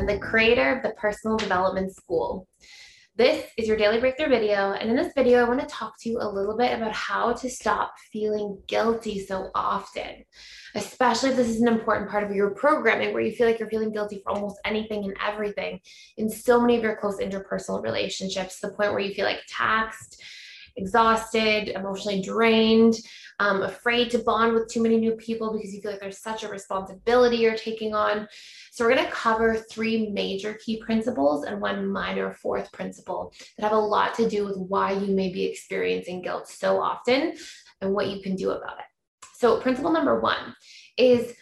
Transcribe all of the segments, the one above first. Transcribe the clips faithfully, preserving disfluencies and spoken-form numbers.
I'm the creator of the Personal Development School. This is your daily breakthrough video, and in this video, I want to talk to you a little bit about how to stop feeling guilty so often, especially if this is an important part of your programming where you feel like you're feeling guilty for almost anything and everything in so many of your close interpersonal relationships, to the point where you feel like taxed, exhausted, emotionally drained, um, afraid to bond with too many new people because you feel like there's such a responsibility you're taking on. So we're going to cover three major key principles and one minor fourth principle that have a lot to do with why you may be experiencing guilt so often and what you can do about it. So principle number one is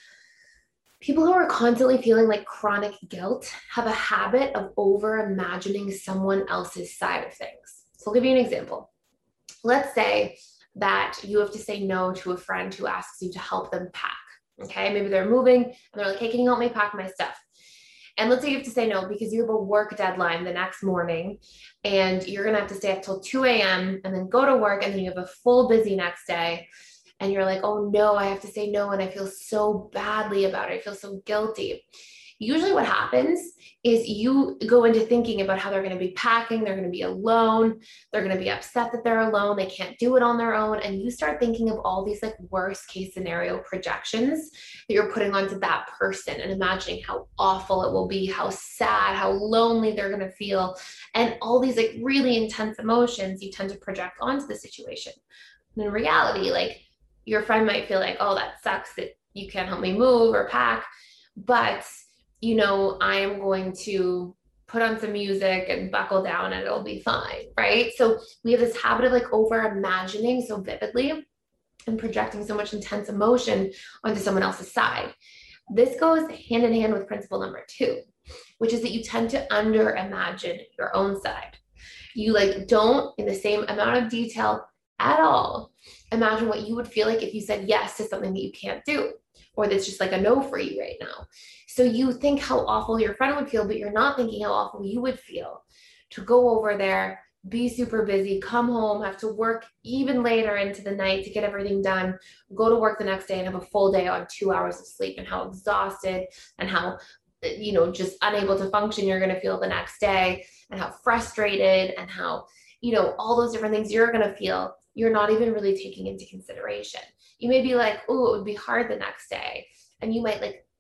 people who are constantly feeling like chronic guilt have a habit of over imagining someone else's side of things. So I'll give you an example. Let's say that you have to say no to a friend who asks you to help them pack. Okay, maybe they're moving and they're like, hey, can you help me pack my stuff? And let's say you have to say no because you have a work deadline the next morning and you're going to have to stay up till two a.m. and then go to work, and then you have a full busy next day. And you're like, oh no, I have to say no. And I feel so badly about it. I feel so guilty. Usually what happens is you go into thinking about how they're going to be packing, they're going to be alone, they're going to be upset that they're alone, they can't do it on their own. And you start thinking of all these like worst case scenario projections that you're putting onto that person and imagining how awful it will be, how sad, how lonely they're going to feel. And all these like really intense emotions you tend to project onto the situation. And in reality, like your friend might feel like, oh, that sucks that you can't help me move or pack. But you know, I am going to put on some music and buckle down and it'll be fine, right? So we have this habit of like over imagining so vividly and projecting so much intense emotion onto someone else's side. This goes hand in hand with principle number two, which is that you tend to under imagine your own side. You like don't, in the same amount of detail at all, imagine what you would feel like if you said yes to something that you can't do, or that's just like a no for you right now. So you think how awful your friend would feel, but you're not thinking how awful you would feel to go over there, be super busy, come home, have to work even later into the night to get everything done, go to work the next day and have a full day on two hours of sleep, and how exhausted and how, you know, just unable to function you're going to feel the next day, and how frustrated and how, you know, all those different things you're going to feel. You're not even really taking into consideration. You may be like, oh, it would be hard the next day. And you might like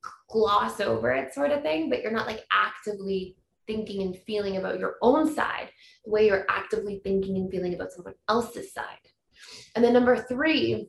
gloss over it sort of thing, but you're not like actively thinking and feeling about your own side the way you're actively thinking and feeling about someone else's side. And then number three,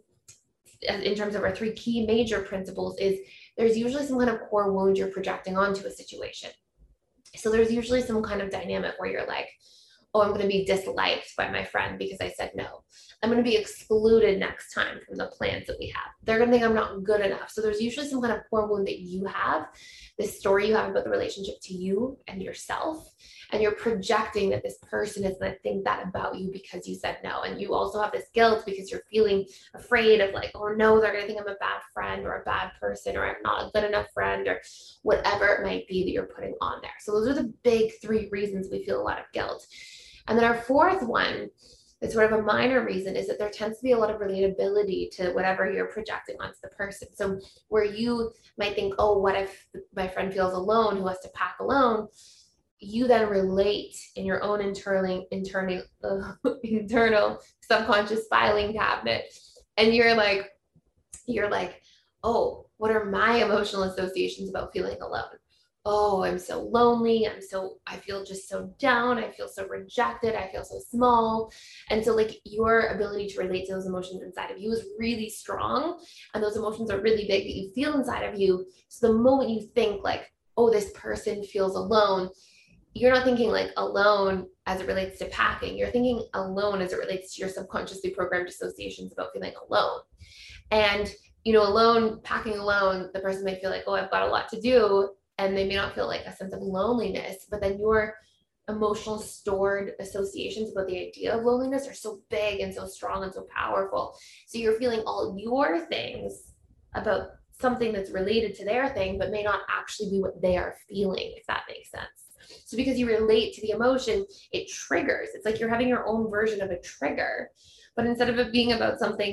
in terms of our three key major principles, is there's usually some kind of core wound you're projecting onto a situation. So there's usually some kind of dynamic where you're like, oh, I'm going to be disliked by my friend because I said no. I'm going to be excluded next time from the plans that we have. They're going to think I'm not good enough. So there's usually some kind of core wound that you have, this story you have about the relationship to you and yourself, and you're projecting that this person is going to think that about you because you said no. And you also have this guilt because you're feeling afraid of like, oh no, they're going to think I'm a bad friend or a bad person, or I'm not a good enough friend, or whatever it might be that you're putting on there. So those are the big three reasons we feel a lot of guilt. And then our fourth one, is sort of a minor reason, is that there tends to be a lot of relatability to whatever you're projecting onto the person. So where you might think, oh, what if my friend feels alone, who has to pack alone? You then relate in your own internal, internal, uh, internal subconscious filing cabinet. And you're like, you're like, oh, what are my emotional associations about feeling alone? Oh, I'm so lonely. I'm so, I feel just so down. I feel so rejected. I feel so small. And so like your ability to relate to those emotions inside of you is really strong. And those emotions are really big that you feel inside of you. So the moment you think like, oh, this person feels alone, you're not thinking like alone as it relates to packing. You're thinking alone as it relates to your subconsciously programmed associations about feeling alone. And, you know, alone, packing alone, the person may feel like, oh, I've got a lot to do. And they may not feel like a sense of loneliness, but then your emotional stored associations about the idea of loneliness are so big and so strong and so powerful. So you're feeling all your things about something that's related to their thing, but may not actually be what they are feeling, if that makes sense. So because you relate to the emotion, it triggers. It's like you're having your own version of a trigger, but instead of it being about something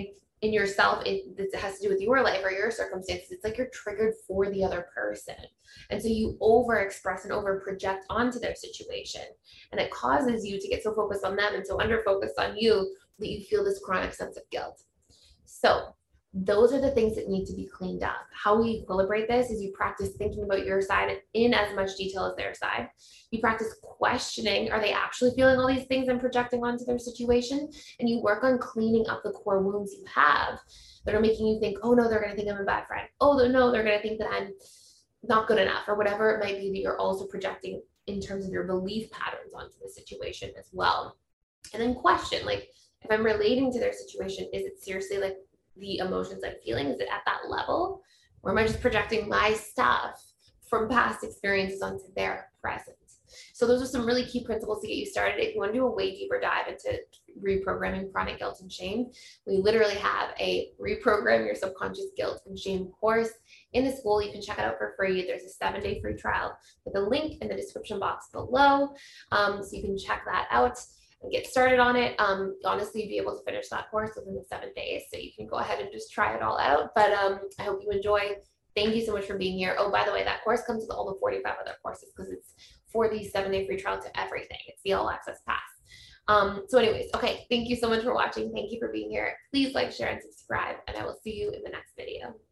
in yourself, it, it has to do with your life or your circumstances. It's like you're triggered for the other person. And so you over express and over project onto their situation. And it causes you to get so focused on them and so under focused on you that you feel this chronic sense of guilt. So those are the things that need to be cleaned up. How we equilibrate this is you practice thinking about your side in as much detail as their side. You practice questioning, are they actually feeling all these things and projecting onto their situation? And you work on cleaning up the core wounds you have that are making you think, oh no, they're going to think I'm a bad friend. Oh no, they're going to think that I'm not good enough, or whatever it might be that you're also projecting in terms of your belief patterns onto the situation as well. And then question, like, if I'm relating to their situation, is it seriously like the emotions I'm feeling? Is it at that level? Or am I just projecting my stuff from past experiences onto their present? So those are some really key principles to get you started. If you want to do a way deeper dive into reprogramming chronic guilt and shame, we literally have a reprogram your subconscious guilt and shame course in the school. You can check it out for free. There's a seven day free trial with a link in the description box below. Um, so you can check that out and get started on it. Um, honestly, you'd be able to finish that course within the seven days. So you can go ahead and just try it all out. But um, I hope you enjoy. Thank you so much for being here. Oh, by the way, that course comes with all the forty-five other courses because it's for the seven day free trial to everything. It's the all access pass. Um, so anyways, okay, thank you so much for watching. Thank you for being here. Please like, share, and subscribe, and I will see you in the next video.